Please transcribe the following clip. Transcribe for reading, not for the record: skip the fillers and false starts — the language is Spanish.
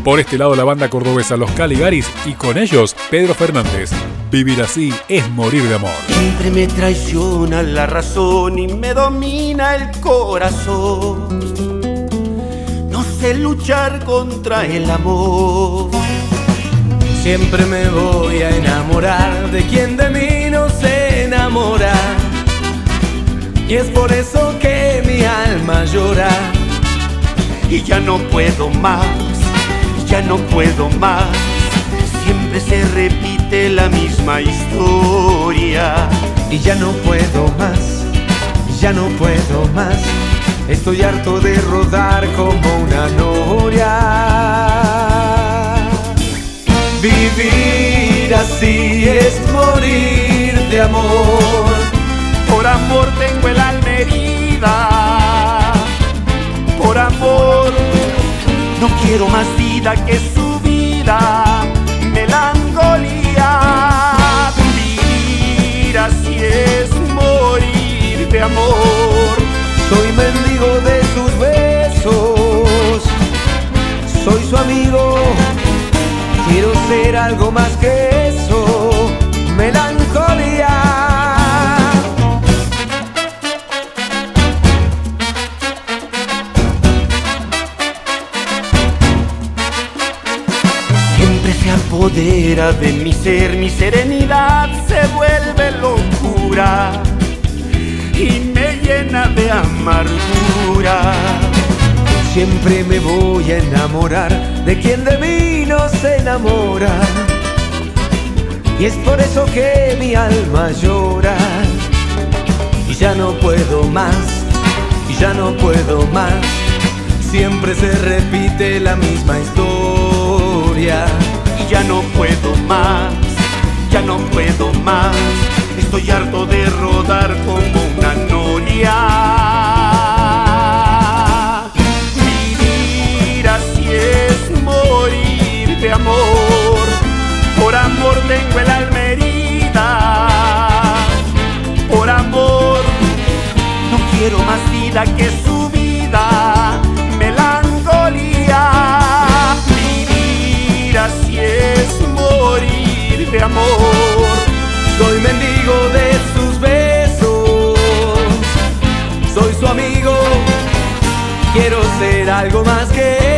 Por este lado la banda cordobesa Los Caligaris y con ellos Pedro Fernández. Vivir así es morir de amor. Siempre me traiciona la razón y me domina el corazón. No sé luchar contra el amor. Siempre me voy a enamorar de quien de mí no se enamora. Y es por eso que mi alma llora. Y ya no puedo más, ya no puedo más. Siempre se repite la misma historia. Y ya no puedo más, ya no puedo más. Estoy harto de rodar como una noria. Vivir así es morir de amor. Por amor tengo el alma herida. Por amor no quiero más vida que su vida. Melancolía. Vivir así es morir de amor. Soy mendigo de sus besos. Soy su amigo. Quiero ser algo más que eso. Melancolía. Siempre se apodera de mi ser, mi serenidad se vuelve locura y me llena de amargura. Siempre me voy a enamorar de quien de mí no se enamora. Y es por eso que mi alma llora. Y ya no puedo más, y ya no puedo más. Siempre se repite la misma historia. Y ya no puedo más, ya no puedo más. Estoy harto de rodar como una noria. Vivir así es morir de amor. Por amor tengo el alma herida. Por amor no quiero más vida que su vida. Melancolía. Vivir así es morir de amor. Soy mendigo de sus besos. Soy su amigo. Quiero ser algo más que